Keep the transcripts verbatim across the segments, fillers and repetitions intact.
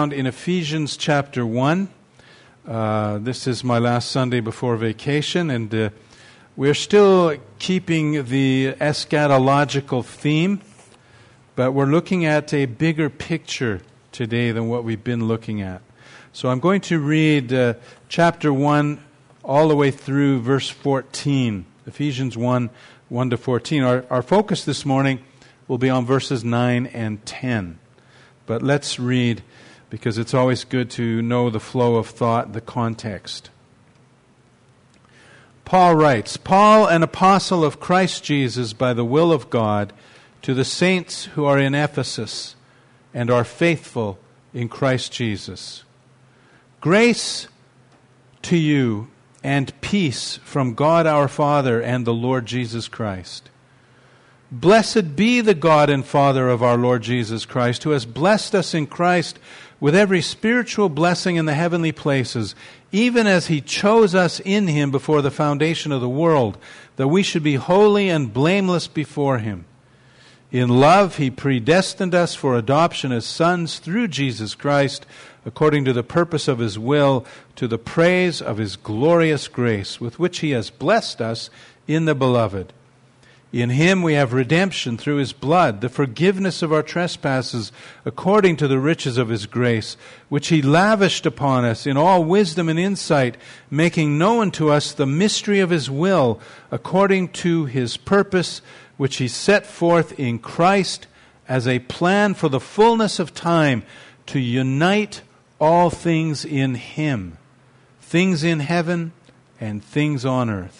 found in Ephesians chapter one. Uh, this is my last Sunday before vacation, and uh, we're still keeping the eschatological theme, but we're looking at a bigger picture today than what we've been looking at. So I'm going to read uh, chapter one all the way through verse fourteen, Ephesians one, one to fourteen. Our, our focus this morning will be on verses nine and ten. But let's read, because it's always good to know the flow of thought, the context. Paul writes, Paul, an apostle of Christ Jesus by the will of God, to the saints who are in Ephesus and are faithful in Christ Jesus. Grace to you and peace from God our Father and the Lord Jesus Christ. Blessed be the God and Father of our Lord Jesus Christ, who has blessed us in Christ with every spiritual blessing in the heavenly places, even as He chose us in Him before the foundation of the world, that we should be holy and blameless before Him. In love He predestined us for adoption as sons through Jesus Christ, according to the purpose of His will, to the praise of His glorious grace, with which He has blessed us in the Beloved. In Him we have redemption through His blood, the forgiveness of our trespasses, according to the riches of His grace, which He lavished upon us in all wisdom and insight, making known to us the mystery of His will, according to His purpose, which He set forth in Christ as a plan for the fullness of time, to unite all things in Him, things in heaven and things on earth.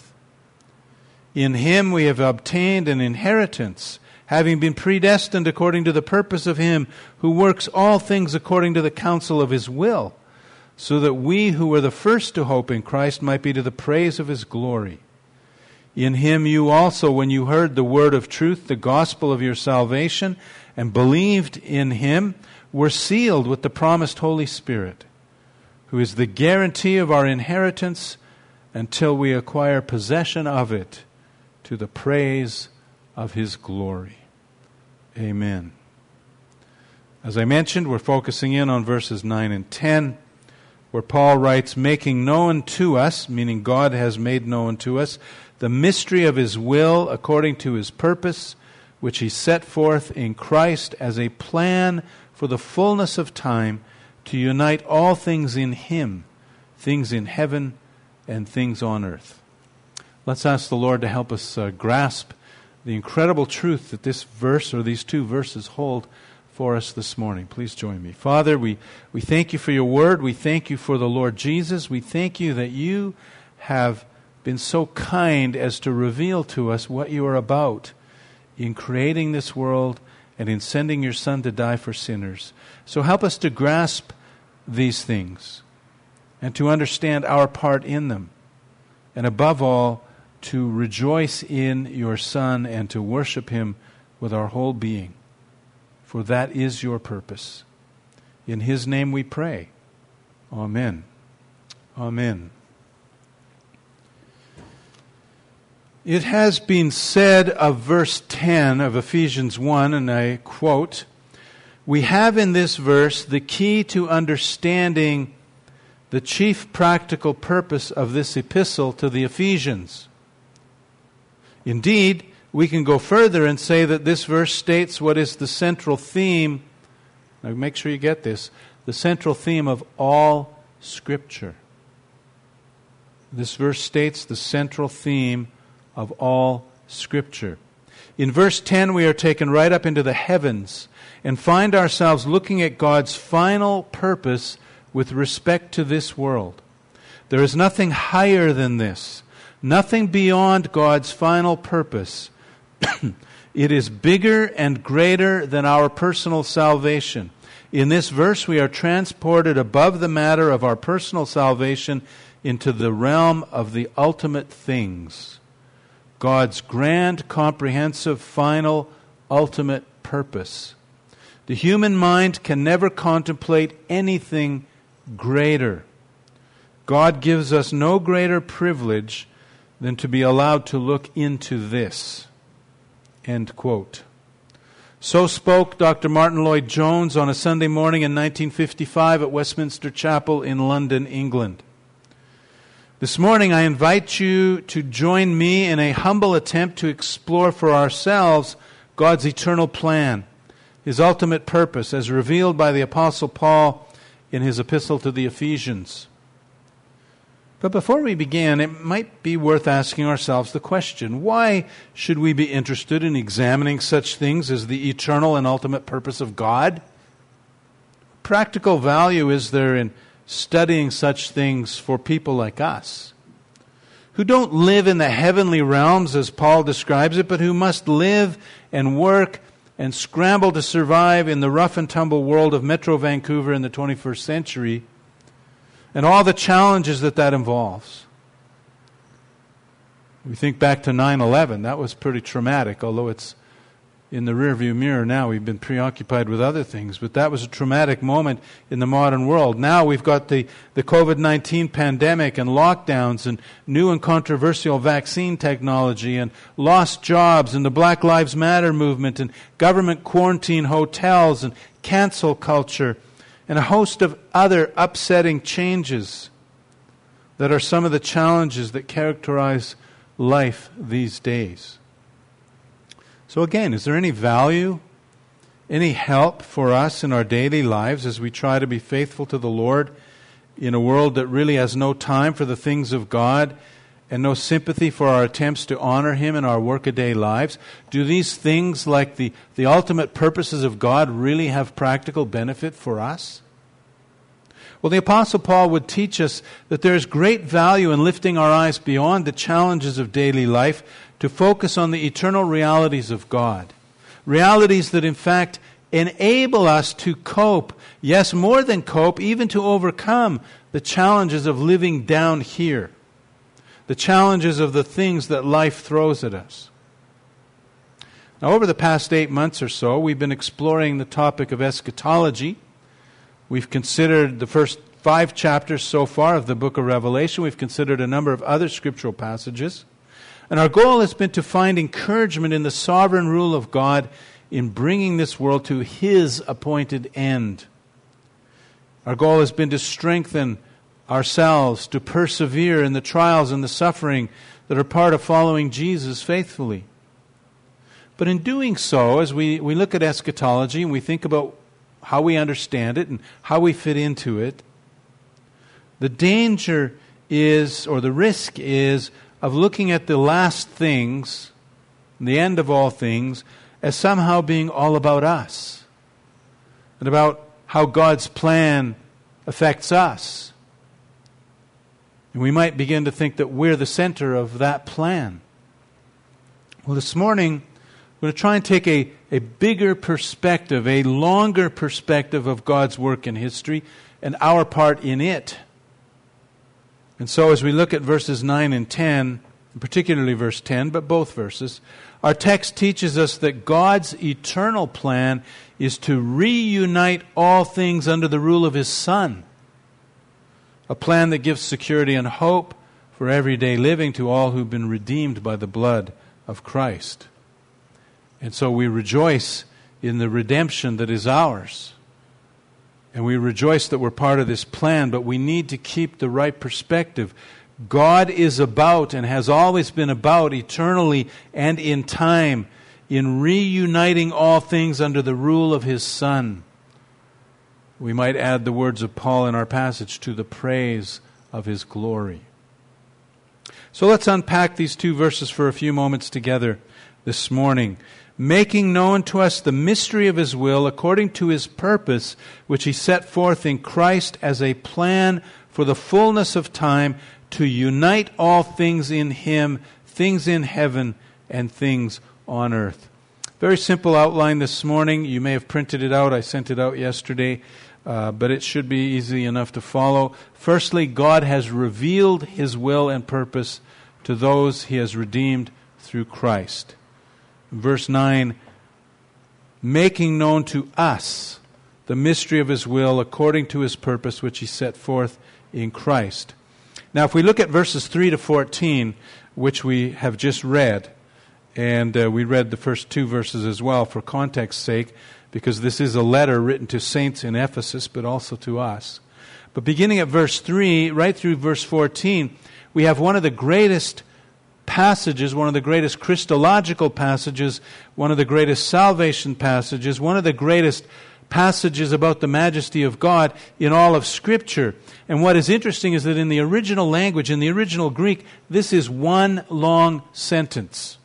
In Him we have obtained an inheritance, having been predestined according to the purpose of Him who works all things according to the counsel of His will, so that we who were the first to hope in Christ might be to the praise of His glory. In Him you also, when you heard the word of truth, the gospel of your salvation, and believed in Him, were sealed with the promised Holy Spirit, who is the guarantee of our inheritance until we acquire possession of it, to the praise of His glory. Amen. As I mentioned, we're focusing in on verses nine and ten, where Paul writes, making known to us, meaning God has made known to us, the mystery of His will according to His purpose, which He set forth in Christ as a plan for the fullness of time, to unite all things in Him, things in heaven and things on earth. Let's ask the Lord to help us uh, grasp the incredible truth that this verse or these two verses hold for us this morning. Please join me. Father, we, we thank You for Your word. We thank You for the Lord Jesus. We thank You that You have been so kind as to reveal to us what You are about in creating this world and in sending Your Son to die for sinners. So help us to grasp these things and to understand our part in them. And above all, to rejoice in Your Son and to worship Him with our whole being. For that is Your purpose. In His name we pray. Amen. Amen. It has been said of verse ten of Ephesians one, and I quote, we have in this verse the key to understanding the chief practical purpose of this epistle to the Ephesians. Indeed, we can go further and say that this verse states what is the central theme, now make sure you get this, the central theme of all Scripture. This verse states the central theme of all Scripture. In verse ten, we are taken right up into the heavens and find ourselves looking at God's final purpose with respect to this world. There is nothing higher than this. Nothing beyond God's final purpose. It is bigger and greater than our personal salvation. In this verse, we are transported above the matter of our personal salvation into the realm of the ultimate things. God's grand, comprehensive, final, ultimate purpose. The human mind can never contemplate anything greater. God gives us no greater privilege than to be allowed to look into this. End quote. So spoke Doctor Martin Lloyd-Jones on a Sunday morning in nineteen fifty-five at Westminster Chapel in London, England. This morning I invite you to join me in a humble attempt to explore for ourselves God's eternal plan, His ultimate purpose as revealed by the Apostle Paul in his epistle to the Ephesians. But before we begin, it might be worth asking ourselves the question, why should we be interested in examining such things as the eternal and ultimate purpose of God? What practical value is there in studying such things for people like us, who don't live in the heavenly realms as Paul describes it, but who must live and work and scramble to survive in the rough and tumble world of Metro Vancouver in the twenty-first century, and all the challenges that that involves? We think back to nine eleven. That was pretty traumatic, although it's in the rearview mirror now. We've been preoccupied with other things, but that was a traumatic moment in the modern world. Now we've got the, the covid nineteen pandemic and lockdowns and new and controversial vaccine technology and lost jobs and the Black Lives Matter movement and government quarantine hotels and cancel culture and a host of other upsetting changes that are some of the challenges that characterize life these days. So again, is there any value, any help for us in our daily lives as we try to be faithful to the Lord in a world that really has no time for the things of God and no sympathy for our attempts to honor Him in our workaday lives? Do these things, like the, the ultimate purposes of God, really have practical benefit for us? Well, the Apostle Paul would teach us that there is great value in lifting our eyes beyond the challenges of daily life to focus on the eternal realities of God. Realities that in fact enable us to cope, yes, more than cope, even to overcome the challenges of living down here. The challenges of the things that life throws at us. Now, over the past eight months or so, we've been exploring the topic of eschatology. We've considered the first five chapters so far of the book of Revelation. We've considered a number of other scriptural passages. And our goal has been to find encouragement in the sovereign rule of God in bringing this world to His appointed end. Our goal has been to strengthen ourselves, to persevere in the trials and the suffering that are part of following Jesus faithfully. But in doing so, as we, we look at eschatology and we think about how we understand it and how we fit into it, the danger is, or the risk is, of looking at the last things, the end of all things, as somehow being all about us and about how God's plan affects us. And we might begin to think that we're the center of that plan. Well, this morning, we're going to try and take a, a bigger perspective, a longer perspective of God's work in history and our part in it. And so as we look at verses nine and ten, particularly verse ten, but both verses, our text teaches us that God's eternal plan is to reunite all things under the rule of His Son. A plan that gives security and hope for everyday living to all who've been redeemed by the blood of Christ. And so we rejoice in the redemption that is ours. And we rejoice that we're part of this plan, but we need to keep the right perspective. God is about and has always been about eternally and in time in reuniting all things under the rule of His Son. We might add the words of Paul in our passage, to the praise of His glory. So let's unpack these two verses for a few moments together this morning. Making known to us the mystery of His will according to His purpose, which He set forth in Christ as a plan for the fullness of time to unite all things in Him, things in heaven and things on earth. Very simple outline this morning. You may have printed it out. I sent it out yesterday, uh, but it should be easy enough to follow. Firstly, God has revealed His will and purpose to those He has redeemed through Christ. Verse nine, making known to us the mystery of His will according to His purpose, which He set forth in Christ. Now, if we look at verses three to fourteen, which we have just read, And uh, we read the first two verses as well for context's sake, because this is a letter written to saints in Ephesus, but also to us. But beginning at verse three, right through verse fourteen, we have one of the greatest passages, one of the greatest Christological passages, one of the greatest salvation passages, one of the greatest passages about the majesty of God in all of Scripture. And what is interesting is that in the original language, in the original Greek, this is one long sentence.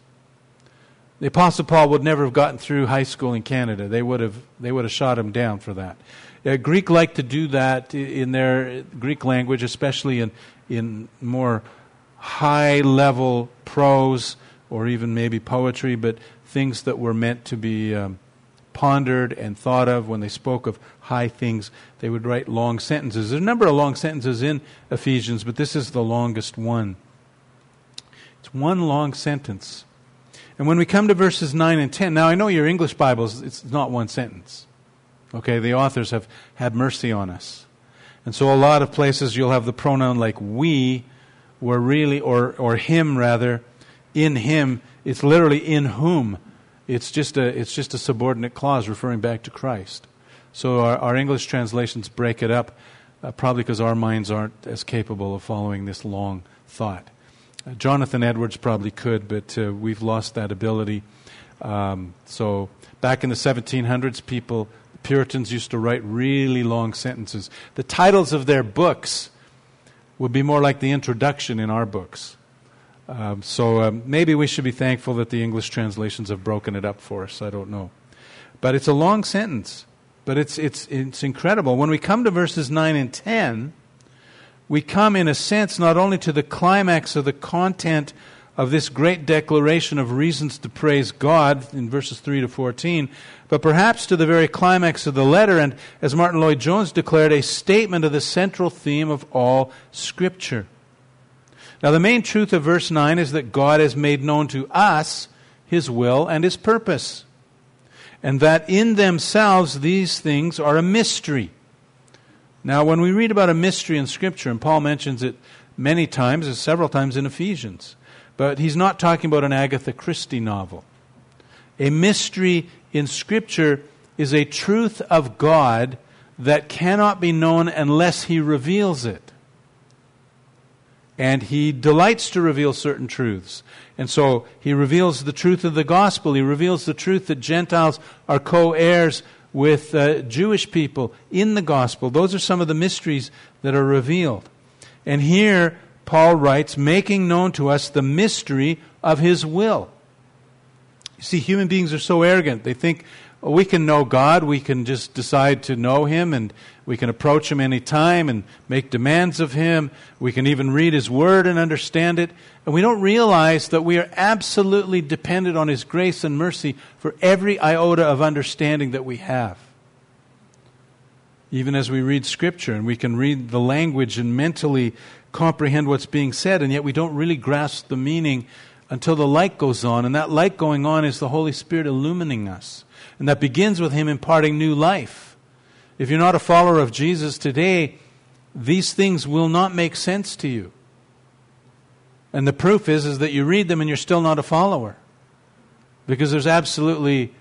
The Apostle Paul would never have gotten through high school in Canada. They would have they would have shot him down for that. Uh, Greek like to do that in their Greek language, especially in, in more high-level prose or even maybe poetry, but things that were meant to be um, pondered and thought of. When they spoke of high things, they would write long sentences. There's a number of long sentences in Ephesians, but this is the longest one. It's one long sentence. And when we come to verses nine and ten, now I know your English Bibles, it's not one sentence. Okay, the authors have had mercy on us. And so a lot of places you'll have the pronoun like we, where really, or, or him rather, in him, it's literally in whom. It's just a, it's just a subordinate clause referring back to Christ. So our, our English translations break it up, uh, probably because our minds aren't as capable of following this long thought. Uh, Jonathan Edwards probably could, but uh, we've lost that ability. Um, so back in the seventeen hundreds, people, Puritans used to write really long sentences. The titles of their books would be more like the introduction in our books. Um, so um, maybe we should be thankful that the English translations have broken it up for us. I don't know. But it's a long sentence. But it's it's it's incredible. When we come to verses nine and ten, we come in a sense not only to the climax of the content of this great declaration of reasons to praise God in verses three to fourteen, but perhaps to the very climax of the letter, and as Martin Lloyd-Jones declared, a statement of the central theme of all Scripture. Now the main truth of verse nine is that God has made known to us His will and His purpose, and that in themselves these things are a mystery. Now when we read about a mystery in Scripture, and Paul mentions it many times, and several times in Ephesians, but he's not talking about an Agatha Christie novel. A mystery in Scripture is a truth of God that cannot be known unless He reveals it. And He delights to reveal certain truths. And so He reveals the truth of the gospel. He reveals the truth that Gentiles are co-heirs with uh, Jewish people in the gospel. Those are some of the mysteries that are revealed. And here Paul writes, making known to us the mystery of His will. You see, human beings are so arrogant. They think, oh, we can know God, we can just decide to know Him, and we can approach Him any time and make demands of Him. We can even read His Word and understand it. And we don't realize that we are absolutely dependent on His grace and mercy for every iota of understanding that we have. Even as we read Scripture, and we can read the language and mentally comprehend what's being said, and yet we don't really grasp the meaning until the light goes on. And that light going on is the Holy Spirit illumining us. And that begins with Him imparting new life. If you're not a follower of Jesus today, these things will not make sense to you. And the proof is, is that you read them and you're still not a follower. Because there's absolutely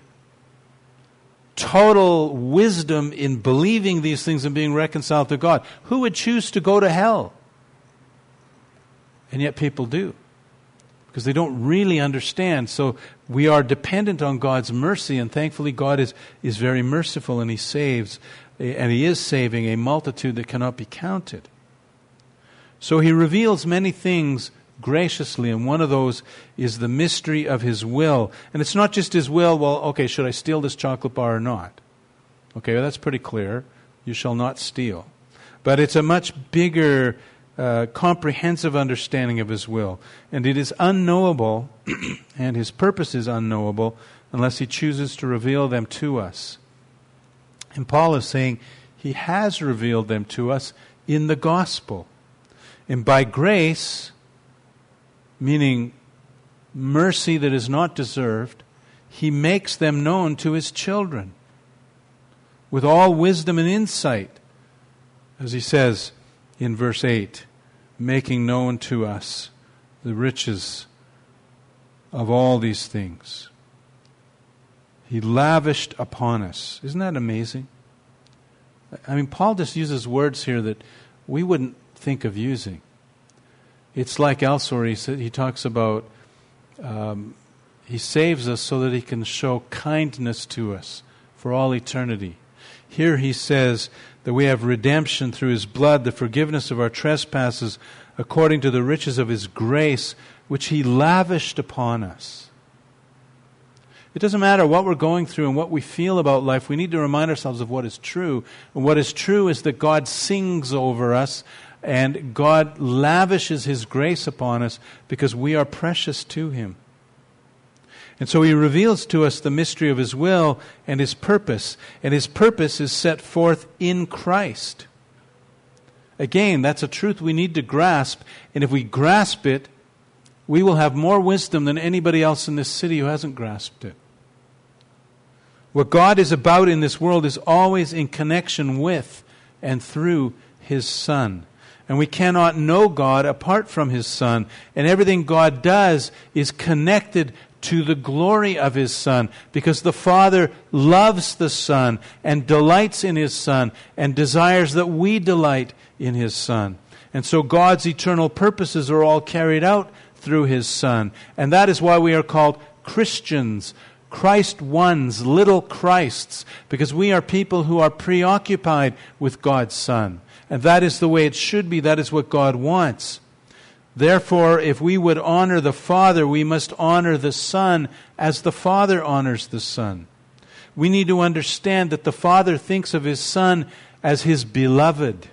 total wisdom in believing these things and being reconciled to God. Who would choose to go to hell? And yet people do. Because they don't really understand. So we are dependent on God's mercy, and thankfully God is, is very merciful, and He saves, and He is saving a multitude that cannot be counted. So He reveals many things graciously, and one of those is the mystery of His will. And it's not just His will, well, okay, should I steal this chocolate bar or not? Okay, well, that's pretty clear. You shall not steal. But it's a much bigger Uh, comprehensive understanding of His will. And it is unknowable, and His purpose is unknowable, unless He chooses to reveal them to us. And Paul is saying He has revealed them to us in the gospel. And by grace, meaning mercy that is not deserved, He makes them known to His children with all wisdom and insight, as He says in verse eight, making known to us the riches of all these things. He lavished upon us. Isn't that amazing? I mean, Paul just uses words here that we wouldn't think of using. It's like elsewhere he, said, he talks about um, he saves us so that he can show kindness to us for all eternity. Here he says that we have redemption through his blood, the forgiveness of our trespasses, according to the riches of his grace, which he lavished upon us. It doesn't matter what we're going through and what we feel about life. We need to remind ourselves of what is true. And what is true is that God sings over us and God lavishes his grace upon us because we are precious to him. And so he reveals to us the mystery of his will and his purpose. And his purpose is set forth in Christ. Again, that's a truth we need to grasp. And if we grasp it, we will have more wisdom than anybody else in this city who hasn't grasped it. What God is about in this world is always in connection with and through his Son. And we cannot know God apart from his Son. And everything God does is connected to the glory of his Son, because the Father loves the Son and delights in his Son and desires that we delight in his Son. And so God's eternal purposes are all carried out through his Son. And that is why we are called Christians, Christ ones, little Christs, because we are people who are preoccupied with God's Son. And that is the way it should be. That is what God wants. Therefore, if we would honor the Father, we must honor the Son as the Father honors the Son. We need to understand that the Father thinks of his Son as his beloved.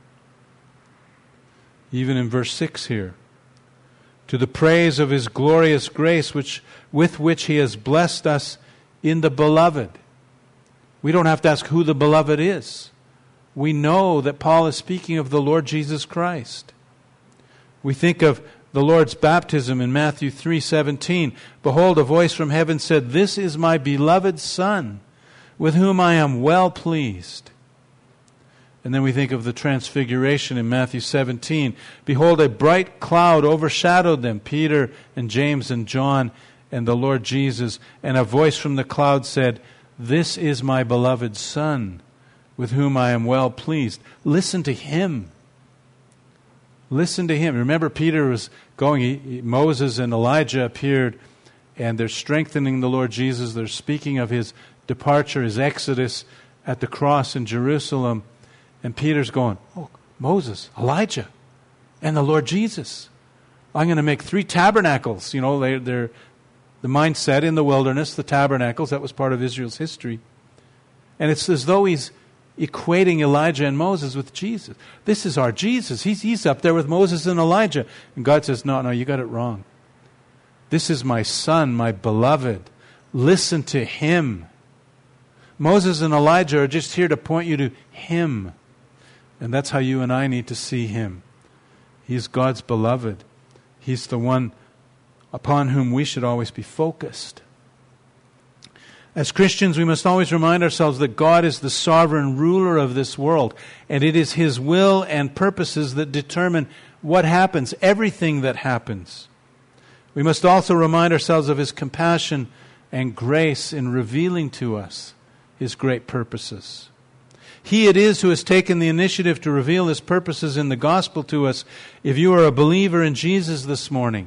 Even in verse six here. To the praise of his glorious grace, which with which he has blessed us in the beloved. We don't have to ask who the beloved is. We know that Paul is speaking of the Lord Jesus Christ. We think of the Lord's baptism in Matthew three seventeen. Behold, a voice from heaven said, "This is my beloved Son, with whom I am well pleased." And then we think of the transfiguration in Matthew seventeen. Behold, a bright cloud overshadowed them, Peter and James and John and the Lord Jesus. And a voice from the cloud said, "This is my beloved Son, with whom I am well pleased." Listen to him. Listen to him. Remember, Peter was going, he, he, Moses and Elijah appeared, and they're strengthening the Lord Jesus. They're speaking of his departure, his exodus at the cross in Jerusalem. And Peter's going, "Oh, Moses, Elijah, and the Lord Jesus. I'm going to make three tabernacles." You know, they, they're the mindset in the wilderness, the tabernacles, that was part of Israel's history. And it's as though he's equating Elijah and Moses with Jesus. This is our Jesus. He's, he's up there with Moses and Elijah. And God says, no, no, you got it wrong. This is my Son, my beloved. Listen to him. Moses and Elijah are just here to point you to him. And that's how you and I need to see him. He's God's beloved. He's the one upon whom we should always be focused. As Christians, we must always remind ourselves that God is the sovereign ruler of this world, and it is his will and purposes that determine what happens, everything that happens. We must also remind ourselves of his compassion and grace in revealing to us his great purposes. He it is who has taken the initiative to reveal his purposes in the gospel to us. If you are a believer in Jesus this morning,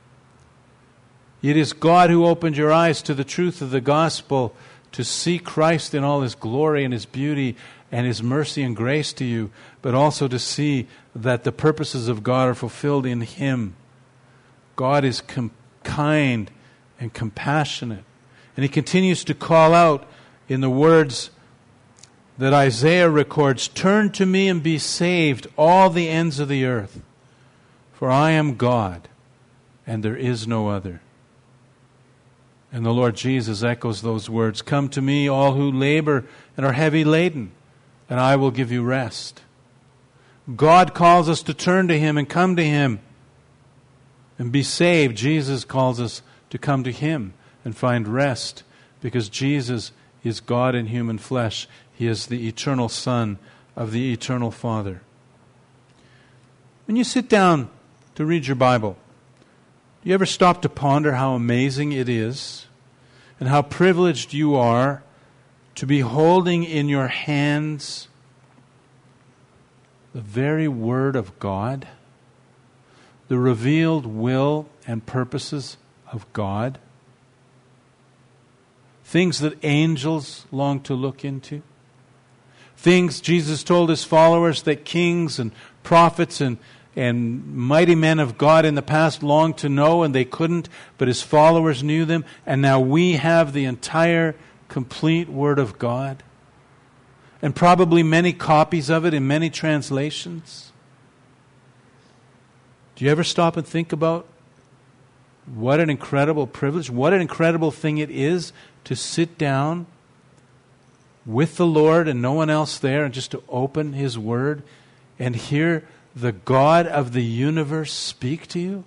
it is God who opened your eyes to the truth of the gospel, to see Christ in all his glory and his beauty and his mercy and grace to you, but also to see that the purposes of God are fulfilled in him. God is com- kind and compassionate. And he continues to call out in the words that Isaiah records, "Turn to me and be saved, all the ends of the earth. For I am God, and there is no other." And the Lord Jesus echoes those words, "Come to me, all who labor and are heavy laden, and I will give you rest." God calls us to turn to him and come to him and be saved. Jesus calls us to come to him and find rest, because Jesus is God in human flesh. He is the eternal Son of the eternal Father. When you sit down to read your Bible, Do you ever stop to ponder how amazing it is and how privileged you are to be holding in your hands the very Word of God, the revealed will and purposes of God, things that angels long to look into, things Jesus told His followers that kings and prophets and, and mighty men of God in the past longed to know and they couldn't, but His followers knew them, and now we have the entire complete Word of God, and probably many copies of it in many translations. Do you ever stop and think about what an incredible privilege, what an incredible thing it is to sit down with the Lord and no one else there and just to open His Word and hear the God of the universe speak to you?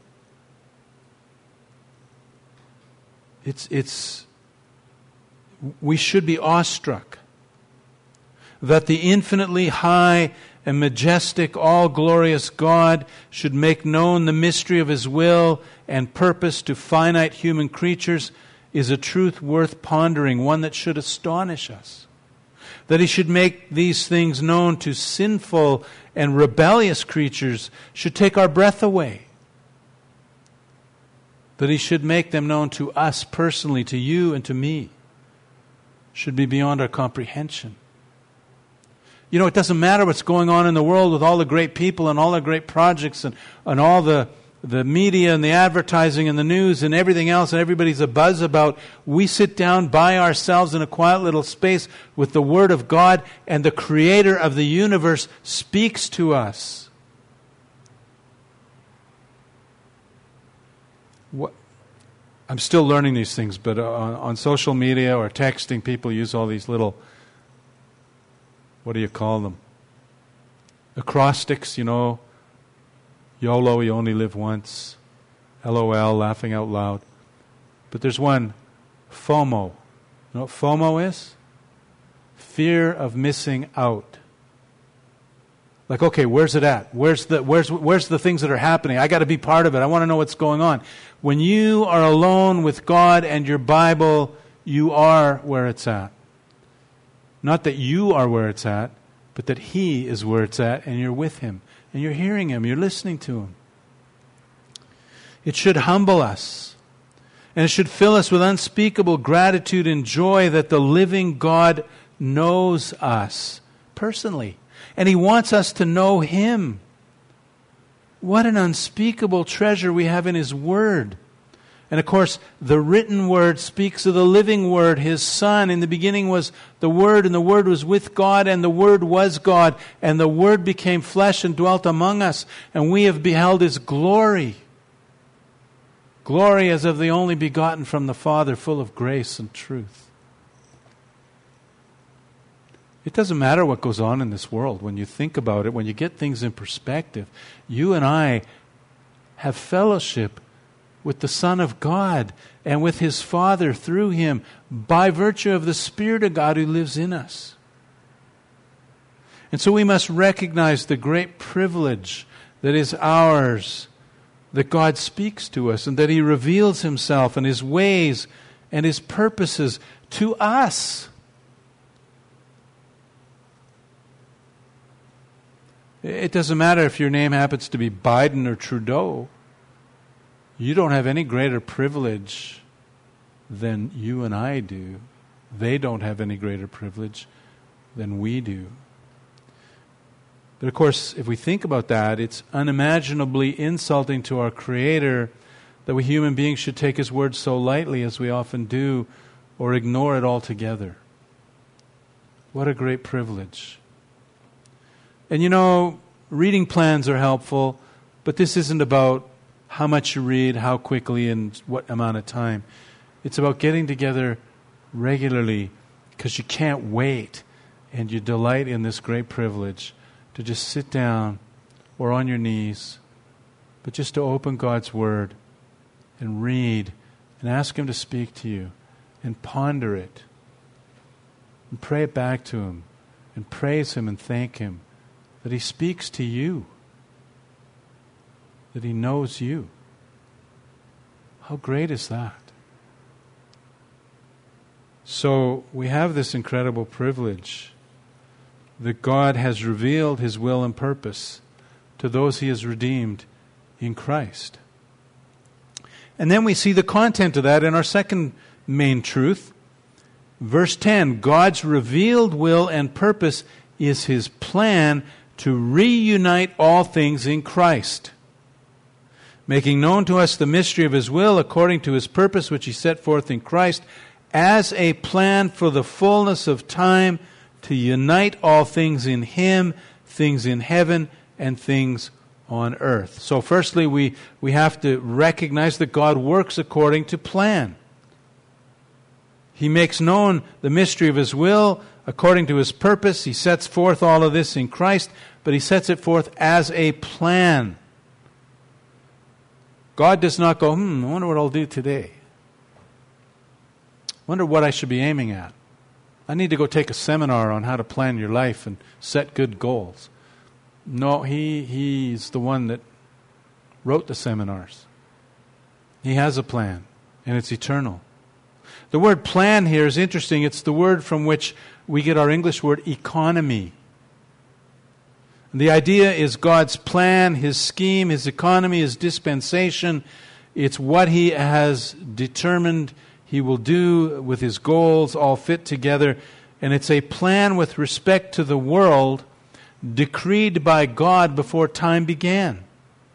It's, it's, we should be awestruck that the infinitely high and majestic, all-glorious God should make known the mystery of His will and purpose to finite human creatures is a truth worth pondering, one that should astonish us. That He should make these things known to sinful and rebellious creatures should take our breath away. That He should make them known to us personally, to you and to me, should be beyond our comprehension. You know, it doesn't matter what's going on in the world with all the great people and all the great projects and, and all the, the media and the advertising and the news and everything else and everybody's a buzz about. We sit down by ourselves in a quiet little space with the Word of God, and the Creator of the universe speaks to us. What? I'm still learning these things, but on, on social media or texting, people use all these little, what do you call them? Acrostics, you know. YOLO, you only live once. LOL, laughing out loud. But there's one, FOMO. You know what FOMO is? Fear of missing out. Like, okay, where's it at? Where's the where's where's the things that are happening? I got to be part of it. I want to know what's going on. When you are alone with God and your Bible, you are where it's at. Not that you are where it's at, but that He is where it's at, and you're with Him, and you're hearing Him, you're listening to Him. It should humble us, and it should fill us with unspeakable gratitude and joy that the living God knows us personally, and He wants us to know Him. What an unspeakable treasure we have in His Word. And of course, the written Word speaks of the living Word, His Son. In the beginning was the Word, and the Word was with God, and the Word was God. And the Word became flesh and dwelt among us, and we have beheld His glory. Glory as of the only begotten from the Father, full of grace and truth. It doesn't matter what goes on in this world. When you think about it, when you get things in perspective, you and I have fellowship with the Son of God and with His Father through Him by virtue of the Spirit of God who lives in us. And so we must recognize the great privilege that is ours, that God speaks to us and that He reveals Himself and His ways and His purposes to us. It doesn't matter if your name happens to be Biden or Trudeau. You don't have any greater privilege than you and I do. They don't have any greater privilege than we do. But of course, if we think about that, it's unimaginably insulting to our Creator that we human beings should take His Word so lightly as we often do, or ignore it altogether. What a great privilege. And you know, reading plans are helpful, but this isn't about how much you read, how quickly, and what amount of time. It's about getting together regularly because you can't wait, and you delight in this great privilege to just sit down or on your knees, but just to open God's Word and read and ask Him to speak to you and ponder it and pray it back to Him and praise Him and thank Him that He speaks to you, that He knows you. How great is that? So we have this incredible privilege that God has revealed His will and purpose to those He has redeemed in Christ. And then we see the content of that in our second main truth. Verse ten, God's revealed will and purpose is His plan to reunite all things in Christ, making known to us the mystery of His will according to His purpose which He set forth in Christ, as a plan for the fullness of time to unite all things in Him, things in heaven and things on earth. So firstly, we, we have to recognize that God works according to plan. He makes known the mystery of His will according to His purpose. He sets forth all of this in Christ, but He sets it forth as a plan. God does not go, hmm, I wonder what I'll do today. Wonder what I should be aiming at. I need to go take a seminar on how to plan your life and set good goals. No, he He's the one that wrote the seminars. He has a plan, and it's eternal. The word plan here is interesting. It's the word from which we get our English word economy. And the idea is God's plan, His scheme, His economy, His dispensation. It's what He has determined He will do with His goals all fit together. And it's a plan with respect to the world decreed by God before time began.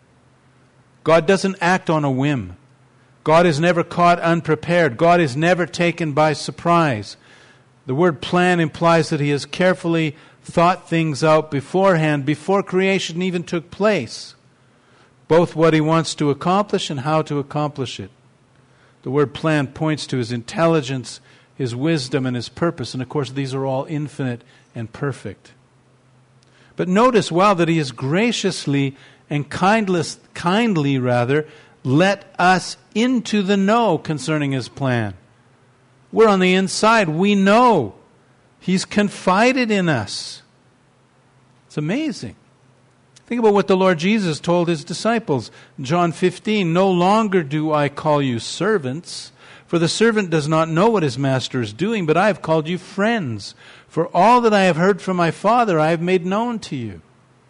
God doesn't act on a whim. God is never caught unprepared. God is never taken by surprise. The word plan implies that He has carefully thought things out beforehand, before creation even took place, both what He wants to accomplish and how to accomplish it. The word plan points to His intelligence, His wisdom, and His purpose. And of course, these are all infinite and perfect. But notice, well, that He has graciously and kindless, kindly rather, let us into the know concerning His plan. We're on the inside. We know. He's confided in us. It's amazing. Think about what the Lord Jesus told His disciples. John fifteen, no longer do I call you servants, for the servant does not know what his master is doing, but I have called you friends. For all that I have heard from my Father I have made known to you.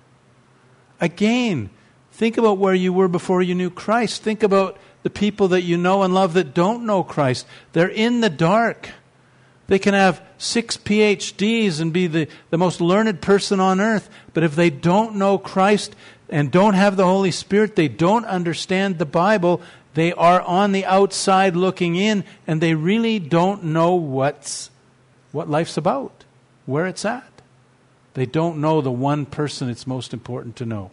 Again, think about where you were before you knew Christ. Think about the people that you know and love that don't know Christ. They're in the dark. They can have six P H Ds and be the, the most learned person on earth, but if they don't know Christ and don't have the Holy Spirit, they don't understand the Bible, they are on the outside looking in, and they really don't know what's, what life's about, where it's at. They don't know the one person it's most important to know.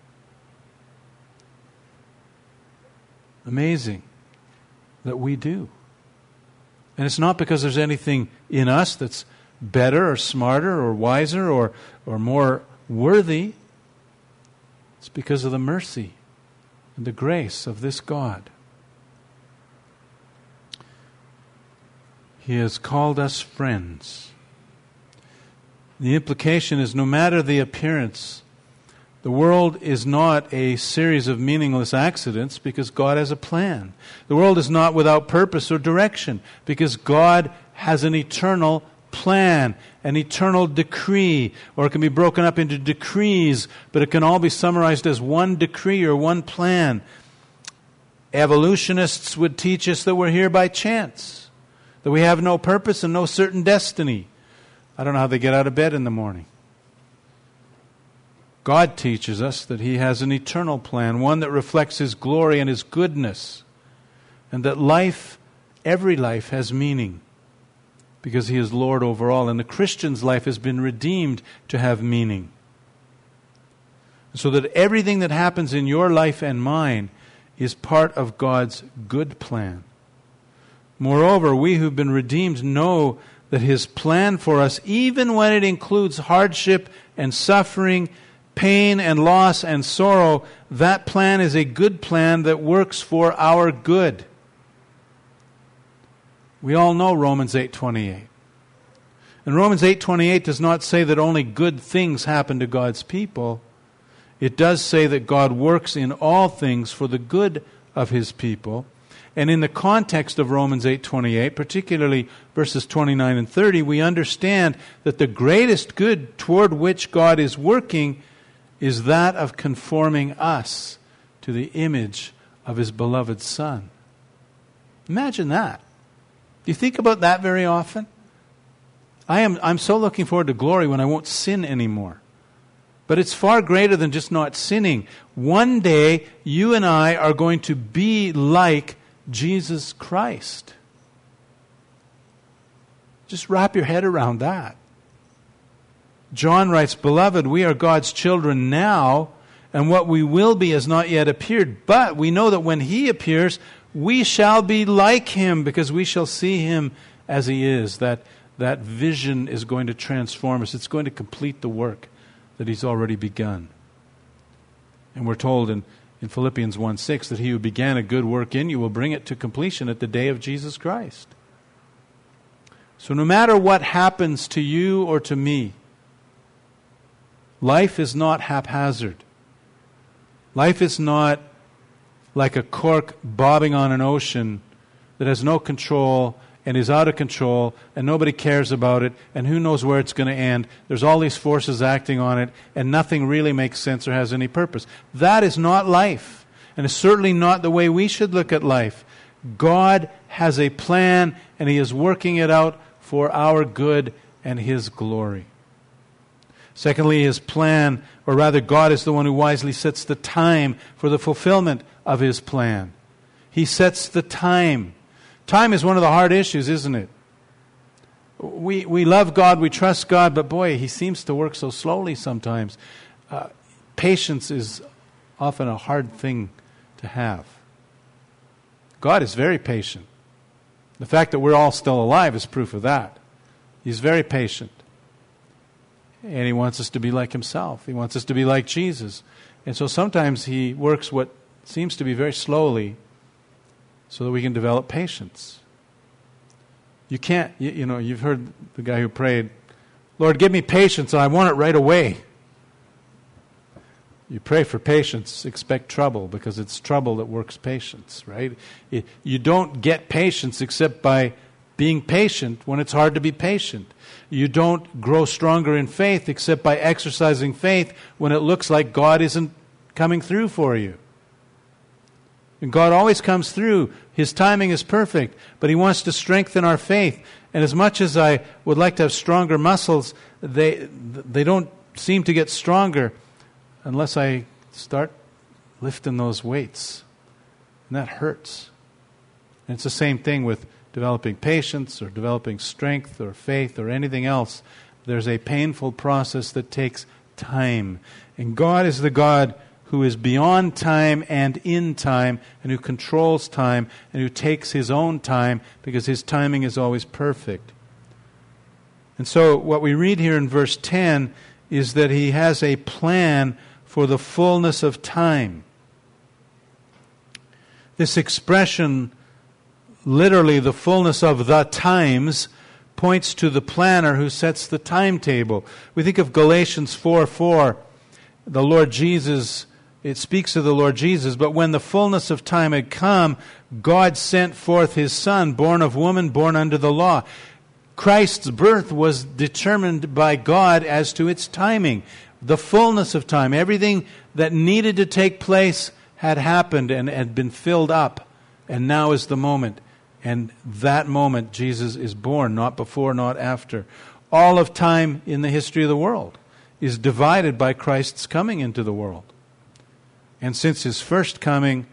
Amazing that we do. And it's not because there's anything in us that's better or smarter or wiser or, or more worthy. It's because of the mercy and the grace of this God. He has called us friends. The implication is no matter the appearance, the world is not a series of meaningless accidents because God has a plan. The world is not without purpose or direction because God has an eternal plan, an eternal decree, or it can be broken up into decrees, but it can all be summarized as one decree or one plan. Evolutionists would teach us that we're here by chance, that we have no purpose and no certain destiny. I don't know how they get out of bed in the morning. God teaches us that He has an eternal plan, one that reflects His glory and His goodness, and that life, every life, has meaning because He is Lord over all, and the Christian's life has been redeemed to have meaning. So that everything that happens in your life and mine is part of God's good plan. Moreover, we who've been redeemed know that His plan for us, even when it includes hardship and suffering, pain and loss and sorrow, that plan is a good plan that works for our good. We all know Romans eight twenty-eight. And Romans eight twenty-eight does not say that only good things happen to God's people. It does say that God works in all things for the good of His people. And in the context of Romans eight twenty-eight, particularly verses twenty-nine and thirty, we understand that the greatest good toward which God is working is that of conforming us to the image of His beloved Son. Imagine that. Do you think about that very often? I am, I'm so looking forward to glory when I won't sin anymore. But it's far greater than just not sinning. One day, you and I are going to be like Jesus Christ. Just wrap your head around that. John writes, "Beloved, we are God's children now, and what we will be has not yet appeared. But we know that when He appears, we shall be like Him, because we shall see Him as He is." That, that vision is going to transform us. It's going to complete the work that He's already begun. And we're told in, in Philippians one six that He who began a good work in you will bring it to completion at the day of Jesus Christ. So no matter what happens to you or to me, life is not haphazard. Life is not like a cork bobbing on an ocean that has no control and is out of control, and nobody cares about it, and who knows where it's going to end. There's all these forces acting on it, and nothing really makes sense or has any purpose. That is not life, and it's certainly not the way we should look at life. God has a plan, and He is working it out for our good and His glory. Secondly, His plan, or rather God is the one who wisely sets the time for the fulfillment of His plan. He sets the time. Time is one of the hard issues, isn't it? We we love God, we trust God, but boy, He seems to work so slowly sometimes. Uh, patience is often a hard thing to have. God is very patient. The fact that we're all still alive is proof of that. He's very patient. And He wants us to be like Himself. He wants us to be like Jesus. And so sometimes He works what seems to be very slowly so that we can develop patience. You can't, you, you know, you've heard the guy who prayed, "Lord, give me patience, and I want it right away." You pray for patience, expect trouble, because it's trouble that works patience, right? You don't get patience except by being patient when it's hard to be patient. You don't grow stronger in faith except by exercising faith when it looks like God isn't coming through for you. And God always comes through. His timing is perfect, but He wants to strengthen our faith. And as much as I would like to have stronger muscles, they they don't seem to get stronger unless I start lifting those weights. And that hurts. And it's the same thing with developing patience or developing strength or faith or anything else. There's a painful process that takes time. And God is the God who is beyond time and in time, and who controls time, and who takes His own time, because His timing is always perfect. And so what we read here in verse ten is that He has a plan for the fullness of time. This expression, literally the fullness of the times, points to the planner who sets the timetable. We think of Galatians four four. The Lord Jesus, it speaks of the Lord Jesus, "But when the fullness of time had come, God sent forth His Son, born of woman, born under the law." Christ's birth was determined by God as to its timing. The fullness of time, everything that needed to take place had happened and had been filled up. And now is the moment. And that moment, Jesus is born, not before, not after. All of time in the history of the world is divided by Christ's coming into the world. And since His first coming,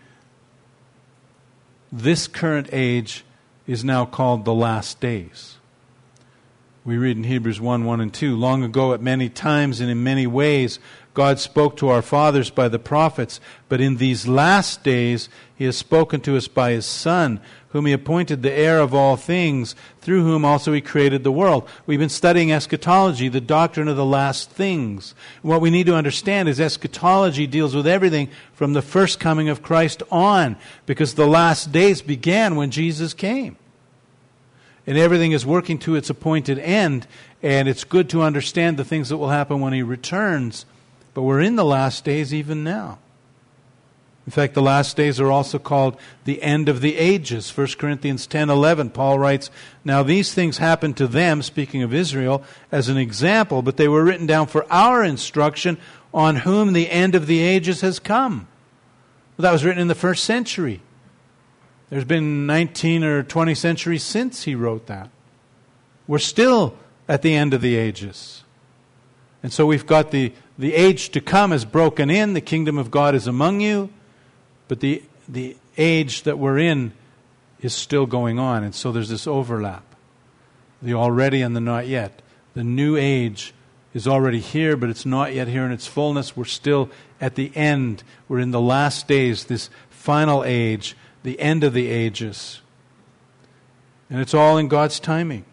this current age is now called the last days. We read in Hebrews one, one and two, "Long ago at many times and in many ways God spoke to our fathers by the prophets, but in these last days He has spoken to us by His Son, whom He appointed the heir of all things, through whom also He created the world." We've been studying eschatology, the doctrine of the last things. What we need to understand is eschatology deals with everything from the first coming of Christ on, because the last days began when Jesus came. And everything is working to its appointed end, and it's good to understand the things that will happen when He returns. But we're in the last days even now. In fact, the last days are also called the end of the ages. First Corinthians ten eleven, Paul writes, "Now these things happened to them," speaking of Israel, "as an example, but they were written down for our instruction, on whom the end of the ages has come." Well, that was written in the first century. There's been nineteen or twenty centuries since he wrote that. We're still at the end of the ages. And so we've got the, the age to come is broken in, the kingdom of God is among you. But the the age that we're in is still going on. And so there's this overlap. The already and the not yet. The new age is already here, but it's not yet here in its fullness. We're still at the end. We're in the last days, this final age, the end of the ages. And it's all in God's timing.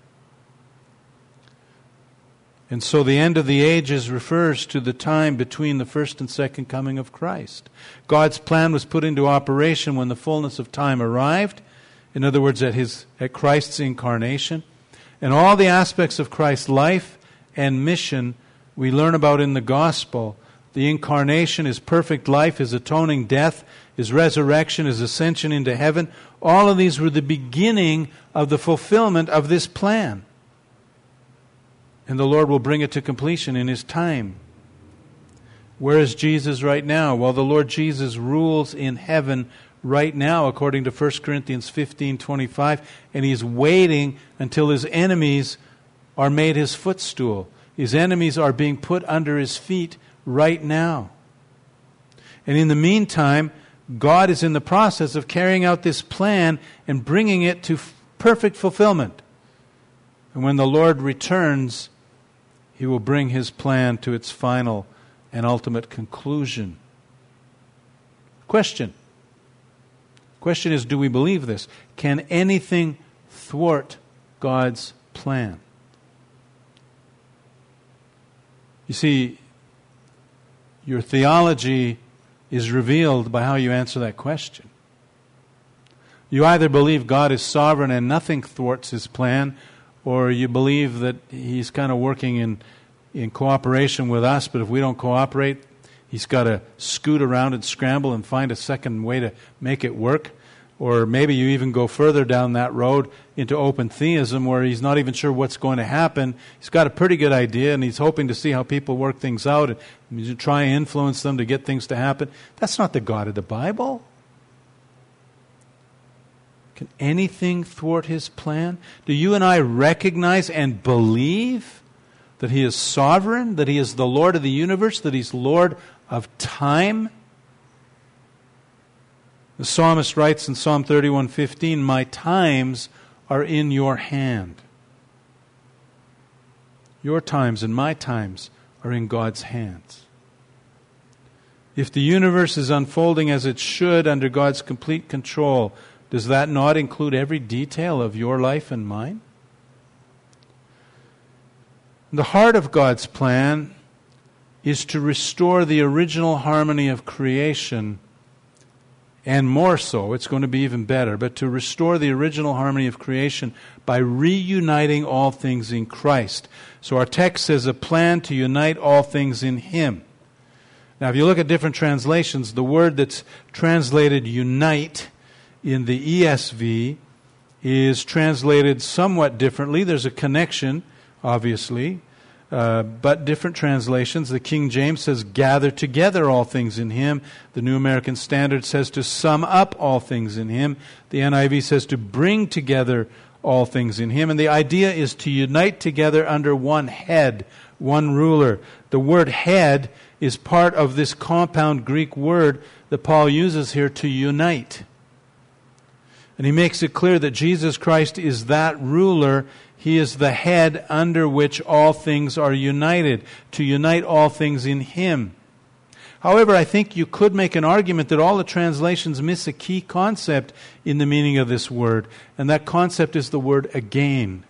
And so the end of the ages refers to the time between the first and second coming of Christ. God's plan was put into operation when the fullness of time arrived. In other words, at his at Christ's incarnation. And all the aspects of Christ's life and mission we learn about in the gospel. The incarnation, his perfect life, his atoning death, his resurrection, his ascension into heaven. All of these were the beginning of the fulfillment of this plan. And the Lord will bring it to completion in his time. Where is Jesus right now? Well, the Lord Jesus rules in heaven right now, according to First Corinthians fifteen twenty-five, and he's waiting until his enemies are made his footstool. His enemies are being put under his feet right now. And in the meantime, God is in the process of carrying out this plan and bringing it to f- perfect fulfillment. And when the Lord returns, he will bring his plan to its final and ultimate conclusion. Question. Question is, do we believe this? Can anything thwart God's plan? You see, your theology is revealed by how you answer that question. You either believe God is sovereign and nothing thwarts his plan, or you believe that he's kind of working in, in cooperation with us, but if we don't cooperate, he's got to scoot around and scramble and find a second way to make it work. Or maybe you even go further down that road into open theism where he's not even sure what's going to happen. He's got a pretty good idea and he's hoping to see how people work things out and you try and influence them to get things to happen. That's not the God of the Bible. Can anything thwart his plan? Do you and I recognize and believe that he is sovereign, that he is the Lord of the universe, that he's Lord of time? The psalmist writes in Psalm thirty-one fifteen, "My times are in your hand." Your times and my times are in God's hands. If the universe is unfolding as it should under God's complete control, does that not include every detail of your life and mine? The heart of God's plan is to restore the original harmony of creation. And more so, it's going to be even better, but to restore the original harmony of creation by reuniting all things in Christ. So our text says a plan to unite all things in him. Now, if you look at different translations, the word that's translated unite in the E S V is translated somewhat differently. There's a connection, obviously. Uh, but different translations. The King James says, gather together all things in him. The New American Standard says to sum up all things in him. The N I V says to bring together all things in him. And the idea is to unite together under one head, one ruler. The word head is part of this compound Greek word that Paul uses here to unite. And he makes it clear that Jesus Christ is that ruler. He is the head under which all things are united, to unite all things in him. However, I think you could make an argument that all the translations miss a key concept in the meaning of this word, and that concept is the word again.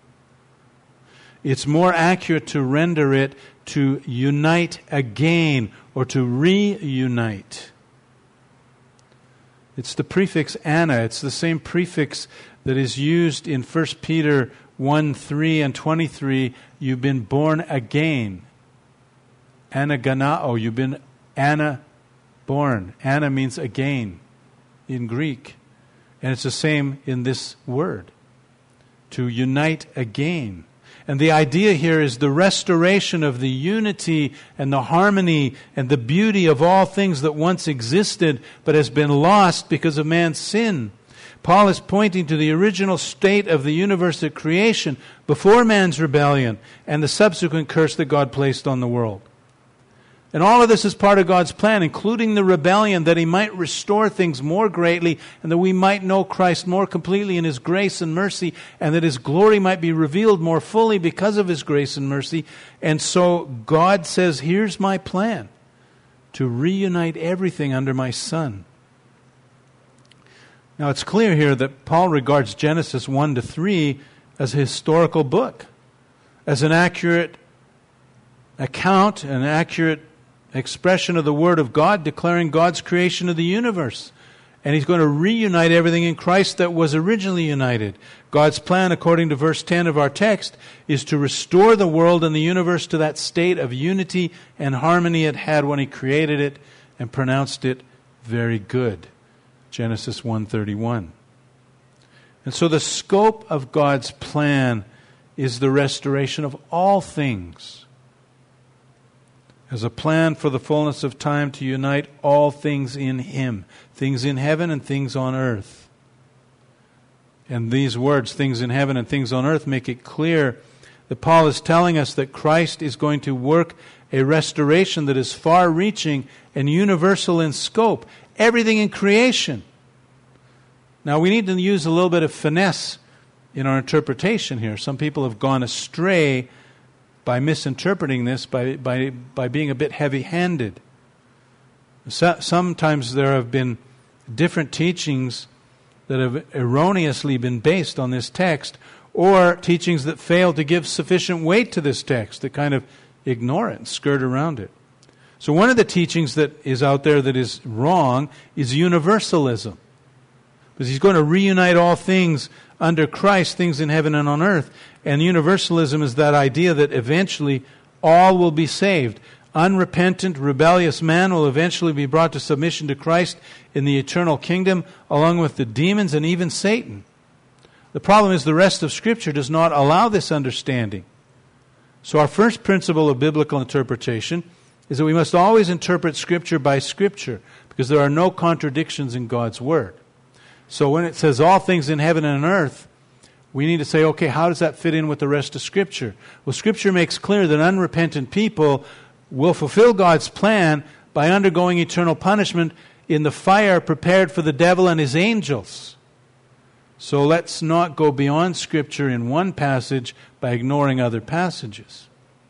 It's more accurate to render it to unite again or to reunite. It's the prefix ana. It's the same prefix that is used in First Peter one three and twenty-three. You've been born again. Anaganao. You've been ana born. Anna means again in Greek. And it's the same in this word, to unite again. And the idea here is the restoration of the unity and the harmony and the beauty of all things that once existed but has been lost because of man's sin. Paul is pointing to the original state of the universe at creation before man's rebellion and the subsequent curse that God placed on the world. And all of this is part of God's plan, including the rebellion, that He might restore things more greatly and that we might know Christ more completely in His grace and mercy, and that His glory might be revealed more fully because of His grace and mercy. And so God says, here's my plan, to reunite everything under my Son. Now it's clear here that Paul regards Genesis one to three as a historical book, as an accurate account, an accurate expression of the Word of God declaring God's creation of the universe. And He's going to reunite everything in Christ that was originally united. God's plan, according to verse ten of our text, is to restore the world and the universe to that state of unity and harmony it had when He created it and pronounced it very good. Genesis one thirty-one. And so the scope of God's plan is the restoration of all things, as a plan for the fullness of time to unite all things in Him, things in heaven and things on earth. And these words, things in heaven and things on earth, make it clear that Paul is telling us that Christ is going to work a restoration that is far-reaching and universal in scope. Everything in creation. Now we need to use a little bit of finesse in our interpretation here. Some people have gone astray by misinterpreting this, by by by being a bit heavy-handed. So, sometimes there have been different teachings that have erroneously been based on this text, or teachings that fail to give sufficient weight to this text, that kind of ignore it and skirt around it. So one of the teachings that is out there that is wrong is universalism. Because He's going to reunite all things under Christ, things in heaven and on earth. And universalism is that idea that eventually all will be saved. Unrepentant, rebellious man will eventually be brought to submission to Christ in the eternal kingdom, along with the demons and even Satan. The problem is the rest of Scripture does not allow this understanding. So our first principle of biblical interpretation is that we must always interpret Scripture by Scripture, because there are no contradictions in God's Word. So when it says all things in heaven and on earth, we need to say, okay, how does that fit in with the rest of Scripture? Well, Scripture makes clear that unrepentant people will fulfill God's plan by undergoing eternal punishment in the fire prepared for the devil and his angels. So let's not go beyond Scripture in one passage by ignoring other passages.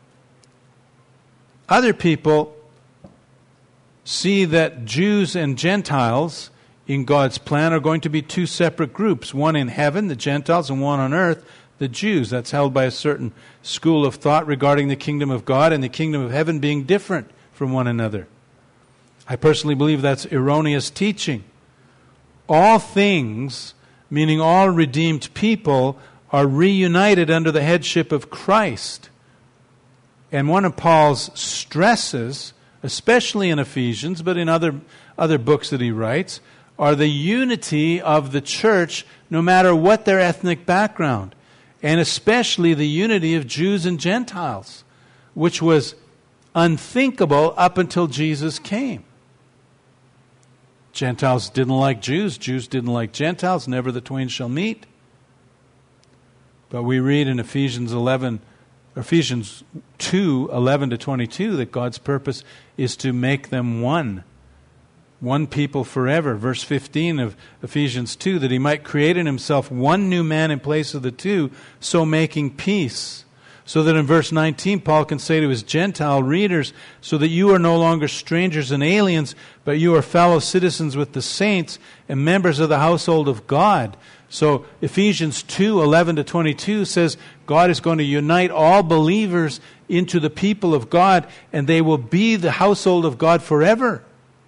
Other people see that Jews and Gentiles in God's plan are going to be two separate groups. One in heaven, the Gentiles, and one on earth, the Jews. That's held by a certain school of thought regarding the kingdom of God and the kingdom of heaven being different from one another. I personally believe that's erroneous teaching. All things, meaning all redeemed people, are reunited under the headship of Christ. And one of Paul's stresses, especially in Ephesians, but in other, other books that he writes, are the unity of the church no matter what their ethnic background, and especially the unity of Jews and Gentiles, which was unthinkable up until Jesus came. Gentiles didn't like Jews, Jews didn't like Gentiles, never the twain shall meet. But we read in Ephesians eleven, Ephesians two, eleven to twenty-two, that God's purpose is to make them one. One people forever. Verse fifteen of Ephesians two, that He might create in Himself one new man in place of the two, so making peace. So that in verse nineteen, Paul can say to his Gentile readers, so that you are no longer strangers and aliens, but you are fellow citizens with the saints and members of the household of God. So Ephesians two, eleven to twenty-two says God is going to unite all believers into the people of God, and they will be the household of God forever.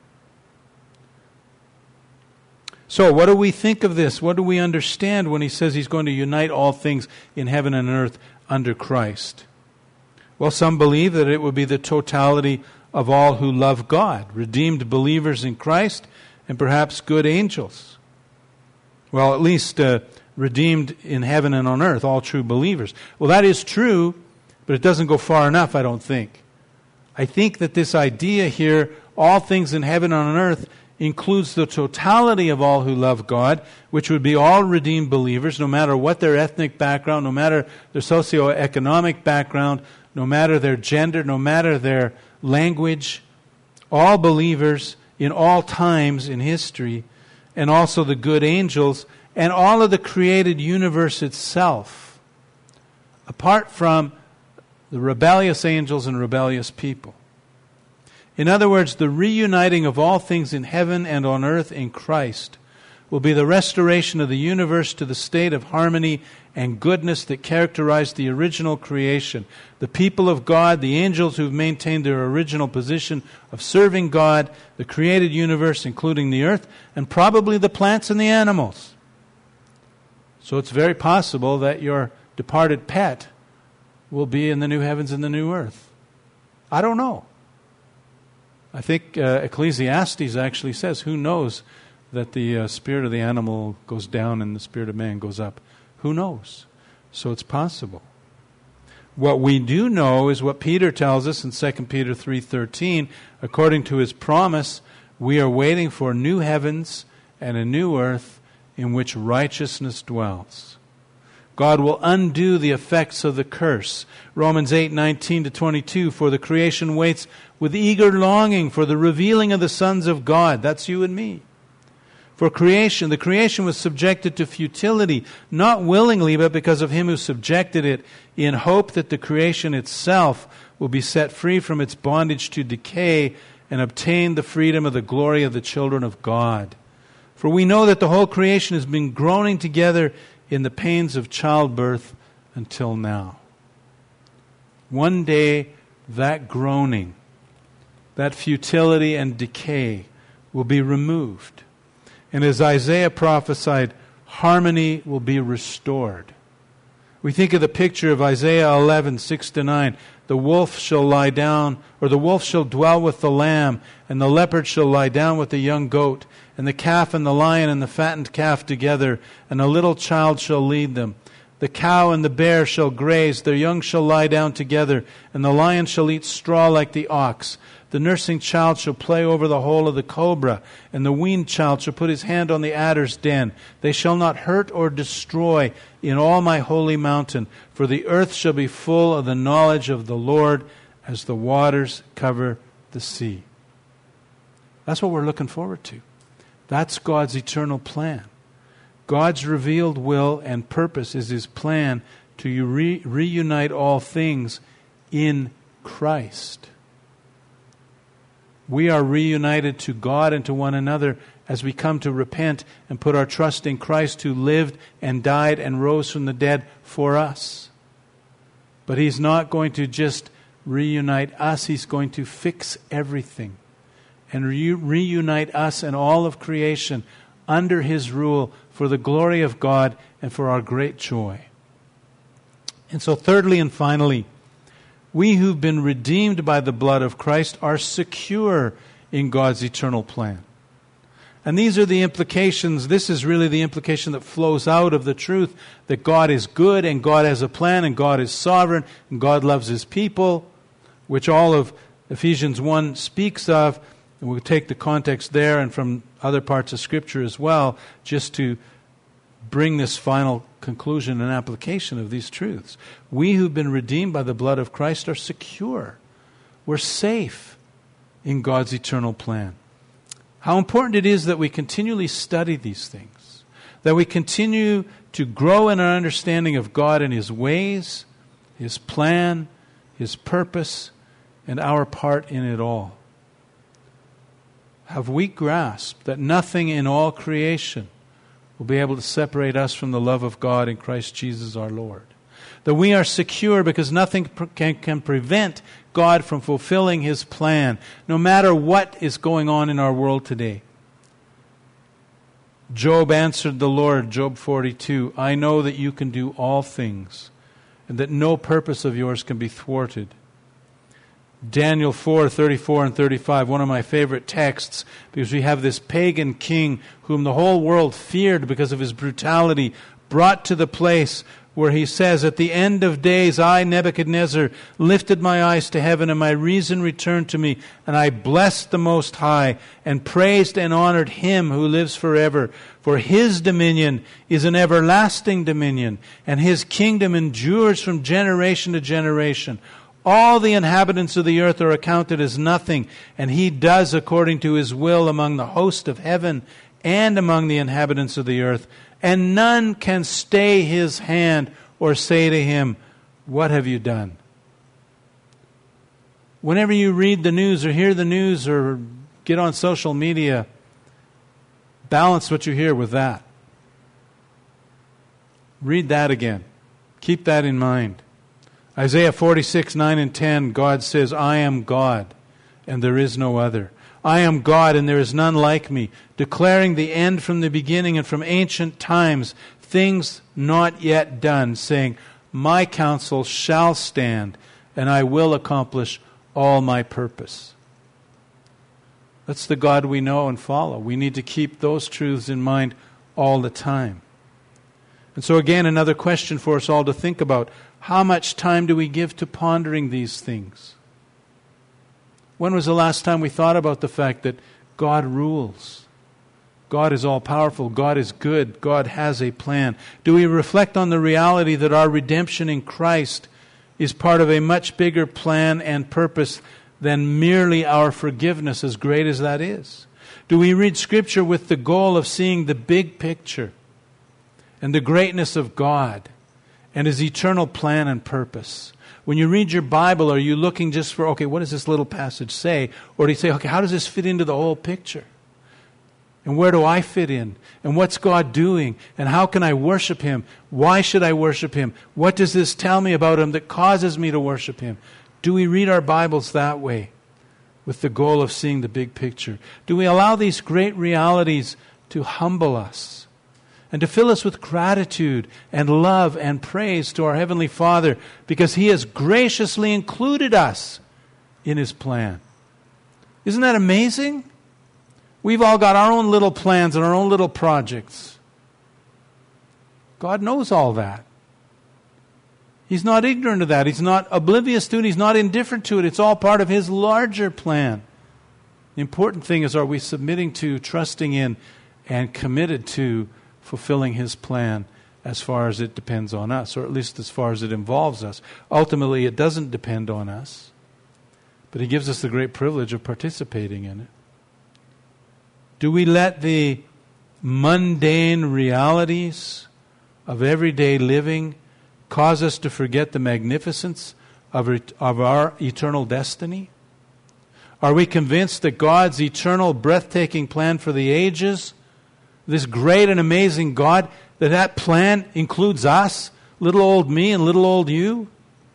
So what do we think of this? What do we understand when he says he's going to unite all things in heaven and earth under Christ? Well, some believe that it would be the totality of all who love God, redeemed believers in Christ, and perhaps good angels. Well, at least uh, redeemed in heaven and on earth, all true believers. Well, that is true, but it doesn't go far enough, I don't think. I think that this idea here, all things in heaven and on earth, includes the totality of all who love God, which would be all redeemed believers, no matter what their ethnic background, no matter their socioeconomic background, no matter their gender, no matter their language, all believers in all times in history, and also the good angels, and all of the created universe itself, apart from the rebellious angels and rebellious people. In other words, the reuniting of all things in heaven and on earth in Christ will be the restoration of the universe to the state of harmony and goodness that characterized the original creation. The people of God, the angels who've maintained their original position of serving God, the created universe, including the earth, and probably the plants and the animals. So it's very possible that your departed pet will be in the new heavens and the new earth. I don't know. I think uh, Ecclesiastes actually says, who knows that the uh, spirit of the animal goes down and the spirit of man goes up? Who knows? So it's possible. What we do know is what Peter tells us in Second Peter three thirteen. According to his promise, we are waiting for new heavens and a new earth in which righteousness dwells. God will undo the effects of the curse. Romans eight nineteen to twenty-two, for the creation waits with eager longing for the revealing of the sons of God. That's you and me. For creation, the creation was subjected to futility, not willingly, but because of him who subjected it, in hope that the creation itself will be set free from its bondage to decay and obtain the freedom of the glory of the children of God. For we know that the whole creation has been groaning together in the pains of childbirth until now. One day, that groaning, that futility and decay will be removed. And as Isaiah prophesied, harmony will be restored. We think of the picture of Isaiah eleven, six to nine. The wolf shall lie down, or the wolf shall dwell with the lamb, and the leopard shall lie down with the young goat, and the calf and the lion and the fattened calf together, and a little child shall lead them. The cow and the bear shall graze, their young shall lie down together, and the lion shall eat straw like the ox. The nursing child shall play over the hole of the cobra, and the weaned child shall put his hand on the adder's den. They shall not hurt or destroy in all my holy mountain, for the earth shall be full of the knowledge of the Lord as the waters cover the sea. That's what we're looking forward to. That's God's eternal plan. God's revealed will and purpose is his plan to re- reunite all things in Christ. We are reunited to God and to one another as we come to repent and put our trust in Christ, who lived and died and rose from the dead for us. But he's not going to just reunite us. He's going to fix everything and re- reunite us and all of creation under his rule for the glory of God and for our great joy. And so thirdly and finally, we who've been redeemed by the blood of Christ are secure in God's eternal plan. And these are the implications. This is really the implication that flows out of the truth that God is good and God has a plan and God is sovereign and God loves his people, which all of Ephesians one speaks of. And we'll take the context there and from other parts of Scripture as well, just to bring this final conclusion and application of these truths. We who've been redeemed by the blood of Christ are secure. We're safe in God's eternal plan. How important it is that we continually study these things, that we continue to grow in our understanding of God and his ways, his plan, his purpose, and our part in it all. Have we grasped that nothing in all creation will be able to separate us from the love of God in Christ Jesus our Lord? That we are secure because nothing can, can prevent God from fulfilling his plan, no matter what is going on in our world today. Job answered the Lord, Job forty-two, I know that you can do all things, and that no purpose of yours can be thwarted. Daniel four, thirty-four and thirty-five, one of my favorite texts, because we have this pagan king whom the whole world feared because of his brutality, brought to the place where he says, "At the end of days, I, Nebuchadnezzar, lifted my eyes to heaven, and my reason returned to me, and I blessed the Most High, and praised and honored Him who lives forever. For His dominion is an everlasting dominion, and His kingdom endures from generation to generation. All the inhabitants of the earth are accounted as nothing, and He does according to His will among the host of heaven and among the inhabitants of the earth. And none can stay His hand or say to Him, 'What have you done?'" Whenever you read the news or hear the news or get on social media, balance what you hear with that. Read that again. Keep that in mind. Isaiah forty-six, nine and ten, God says, "I am God, and there is no other. I am God, and there is none like me, declaring the end from the beginning and from ancient times, things not yet done, saying, my counsel shall stand, and I will accomplish all my purpose." That's the God we know and follow. We need to keep those truths in mind all the time. And so again, another question for us all to think about. How much time do we give to pondering these things? When was the last time we thought about the fact that God rules? God is all-powerful. God is good. God has a plan. Do we reflect on the reality that our redemption in Christ is part of a much bigger plan and purpose than merely our forgiveness, as great as that is? Do we read Scripture with the goal of seeing the big picture and the greatness of God and His eternal plan and purpose? When you read your Bible, are you looking just for, okay, what does this little passage say? Or do you say, okay, how does this fit into the whole picture? And where do I fit in? And what's God doing? And how can I worship Him? Why should I worship Him? What does this tell me about Him that causes me to worship Him? Do we read our Bibles that way, with the goal of seeing the big picture? Do we allow these great realities to humble us and to fill us with gratitude and love and praise to our Heavenly Father, because He has graciously included us in His plan? Isn't that amazing? We've all got our own little plans and our own little projects. God knows all that. He's not ignorant of that. He's not oblivious to it. He's not indifferent to it. It's all part of His larger plan. The important thing is, are we submitting to, trusting in, and committed to fulfilling His plan as far as it depends on us, or at least as far as it involves us. Ultimately, it doesn't depend on us, but He gives us the great privilege of participating in it. Do we let the mundane realities of everyday living cause us to forget the magnificence of, of our eternal destiny? Are we convinced that God's eternal, breathtaking plan for the ages, this great and amazing God, that that plan includes us, little old me and little old you?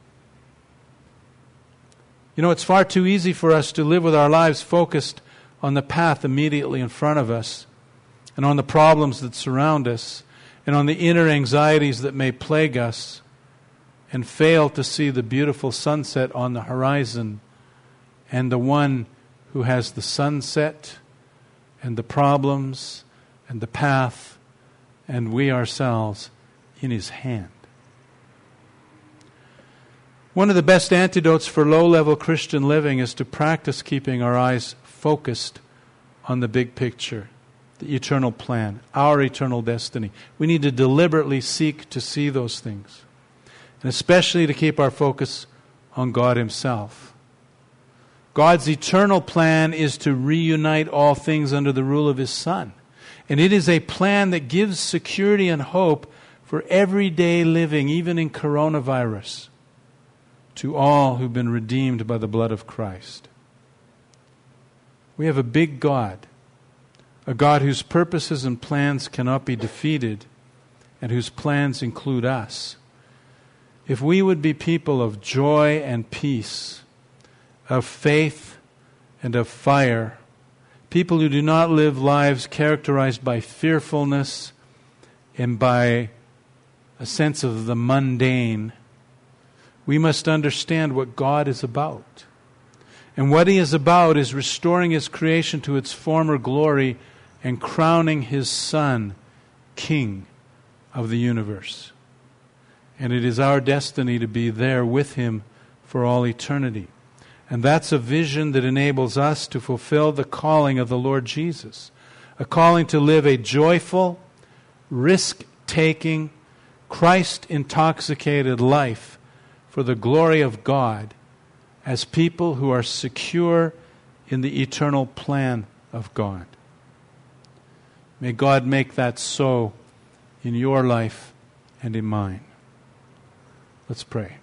You know, it's far too easy for us to live with our lives focused on the path immediately in front of us, and on the problems that surround us, and on the inner anxieties that may plague us, and fail to see the beautiful sunset on the horizon, and the one who has the sunset and the problems and the path and we ourselves in His hand. One of the best antidotes for low-level Christian living is to practice keeping our eyes focused on the big picture, the eternal plan, our eternal destiny. We need to deliberately seek to see those things, and especially to keep our focus on God Himself. God's eternal plan is to reunite all things under the rule of His Son. And it is a plan that gives security and hope for everyday living, even in coronavirus, to all who've been redeemed by the blood of Christ. We have a big God, a God whose purposes and plans cannot be defeated, and whose plans include us. If we would be people of joy and peace, of faith and of fire, people who do not live lives characterized by fearfulness and by a sense of the mundane, we must understand what God is about. And what He is about is restoring His creation to its former glory and crowning His Son King of the universe. And it is our destiny to be there with Him for all eternity. And that's a vision that enables us to fulfill the calling of the Lord Jesus, a calling to live a joyful, risk-taking, Christ-intoxicated life for the glory of God as people who are secure in the eternal plan of God. May God make that so in your life and in mine. Let's pray.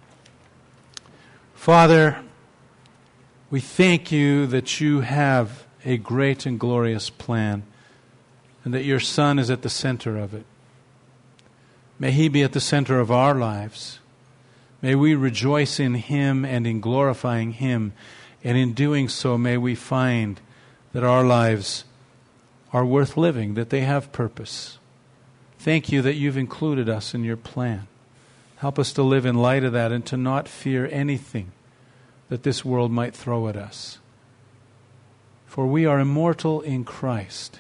Father, we thank You that You have a great and glorious plan and that Your Son is at the center of it. May He be at the center of our lives. May we rejoice in Him and in glorifying Him. And in doing so, may we find that our lives are worth living, that they have purpose. Thank You that You've included us in Your plan. Help us to live in light of that and to not fear anything that this world might throw at us. For we are immortal in Christ.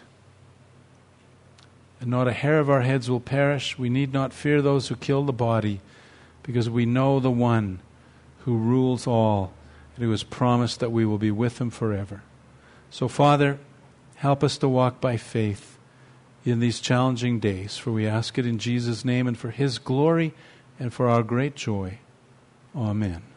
And not a hair of our heads will perish. We need not fear those who kill the body, because we know the One who rules all and who has promised that we will be with Him forever. So, Father, help us to walk by faith in these challenging days, for we ask it in Jesus' name and for His glory and for our great joy. Amen.